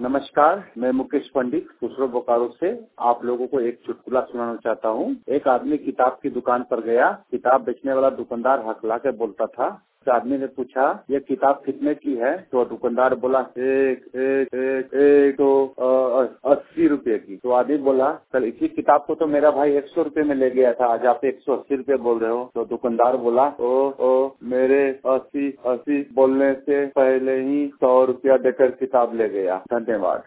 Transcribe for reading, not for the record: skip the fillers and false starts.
नमस्कार, मैं मुकेश पंडित खुसरो बोकारो से आप लोगों को एक चुटकुला सुनाना चाहता हूँ। एक आदमी किताब की दुकान पर गया। किताब बेचने वाला दुकानदार हकला के बोलता था। उस आदमी ने पूछा, ये किताब कितने की है? तो दुकानदार बोला, एक तो 80 रुपए की। तो आदमी बोला, कल इसी किताब को तो मेरा भाई 100 रुपए में ले गया था, आज आप 180 रुपए बोल रहे हो। तो दुकानदार बोला, ओ मेरे 80 बोलने से पहले ही 100 रुपया देकर किताब ले गया। धन्यवाद।